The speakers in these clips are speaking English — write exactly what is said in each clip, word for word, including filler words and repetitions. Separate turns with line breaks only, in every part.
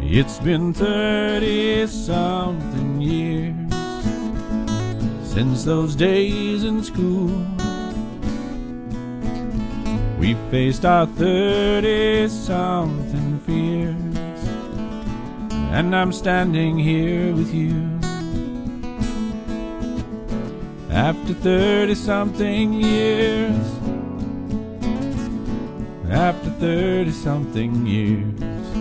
It's been thirty-something years since those days in school. We faced our thirty-something fears, and I'm standing here with you. After thirty-something years, after thirty-something years.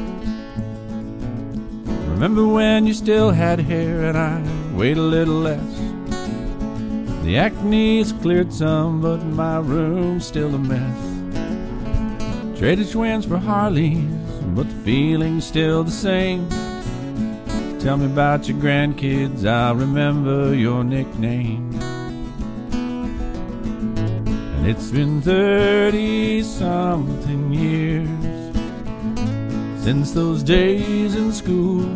Remember when you still had hair and I weighed a little less? The acne's cleared some, but my room's still a mess. Traded Schwinn's for Harleys, but the feeling's still the same. Tell me about your grandkids, I'll remember your nickname. And it's been thirty-something years since those days in school.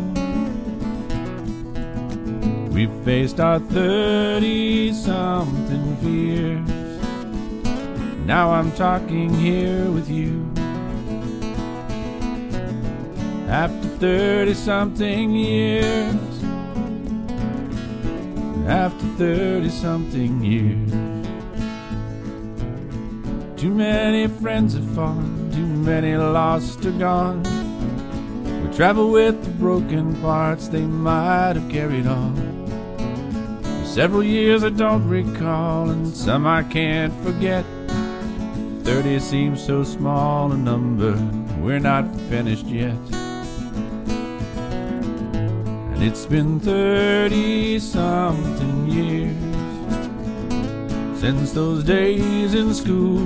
We faced our thirty-something fears. Now I'm talking here with you. After thirty-something years, after thirty-something years. Too many friends have fallen, too many lost or gone. We travel with the broken parts they might have carried on. Several years I don't recall, and some I can't forget. Thirty seems so small a number, we're not finished yet. And it's been thirty-something years since those days in school.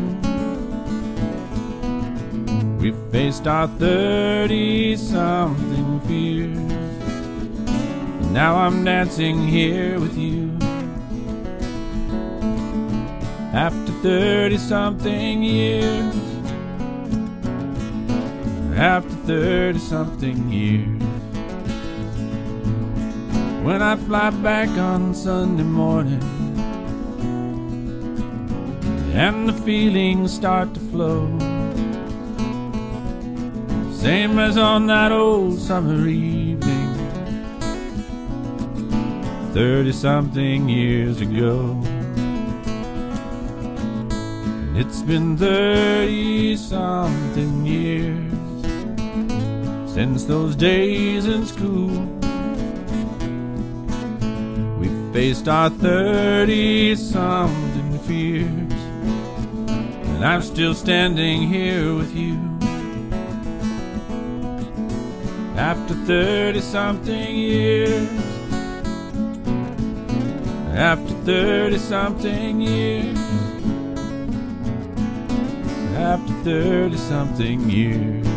We faced our thirty-something fears, and now I'm dancing here with you. After thirty-something years, after thirty-something years. When I fly back on Sunday morning and the feelings start to flow, same as on that old summer evening thirty-something years ago. It's been thirty-something years since those days in school. We faced our thirty-something fears, and I'm still standing here with you. After thirty-something years, after thirty-something years, after thirty-something years.